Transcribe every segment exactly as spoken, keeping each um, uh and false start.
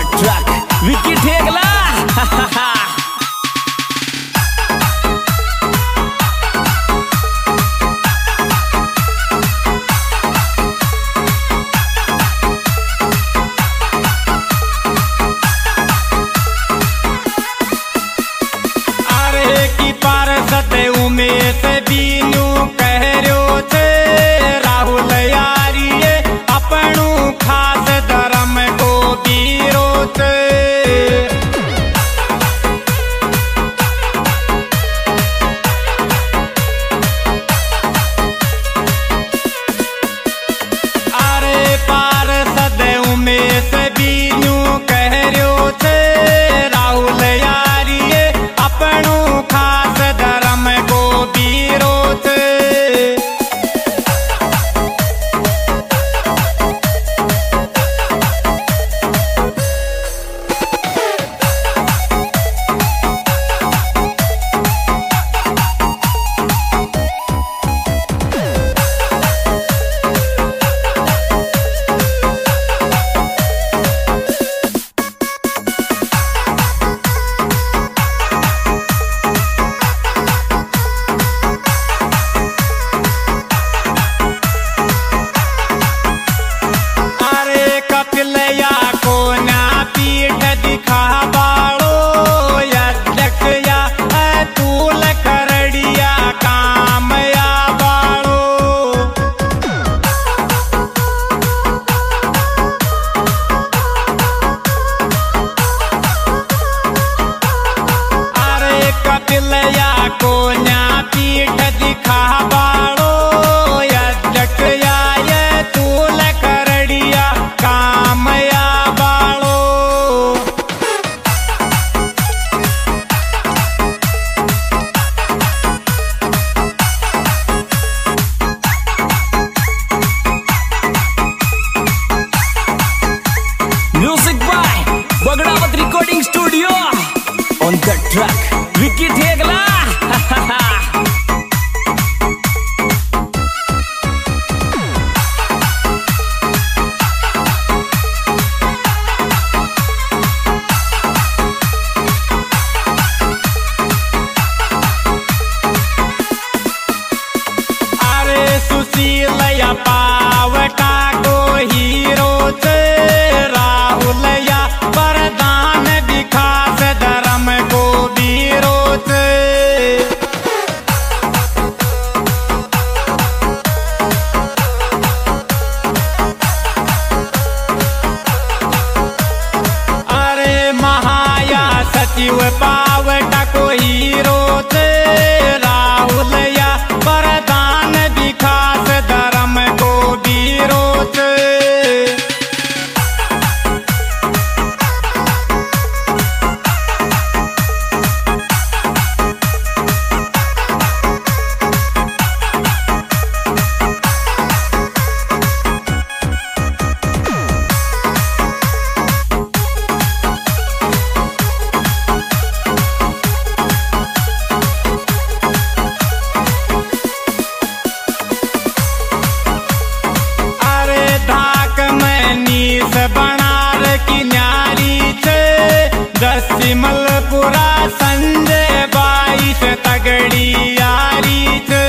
Truck Vicky Thegla. अरे की पार सते उमेश बीनू कह रो थे राहुल यारी अपनू खास धर्म को बीरो थे। अरे पार सदे उमेश बीनू कह रो थे राहुल यारी अपनू खास धर्म को बीरो थे। Music by Bagdawat recording studio on the track Vicky Thegla. अरे सुशील या पावटा को हीरो थे राहुल या वरदान विकास धर्म को बीरो थे। अरे महाया सचिव पावटा को हीरो थे राहुल या वरदान विकास धर्म को बीरो थे। बनार की न्यारी थे दसिमलपुरा संजय बाईस तगड़ी यारी थे।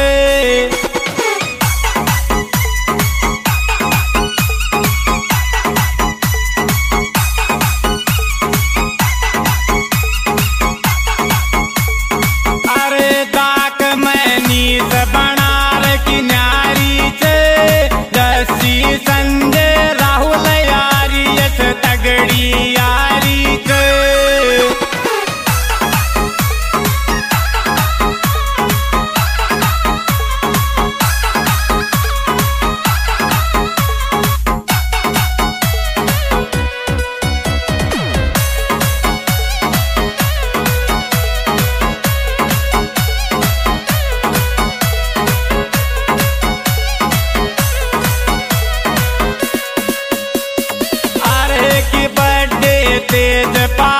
अरे दाक मैनीस बनार की न्यारी थे दसी संजय राहुल तगड़ी यारी थे। तेज पा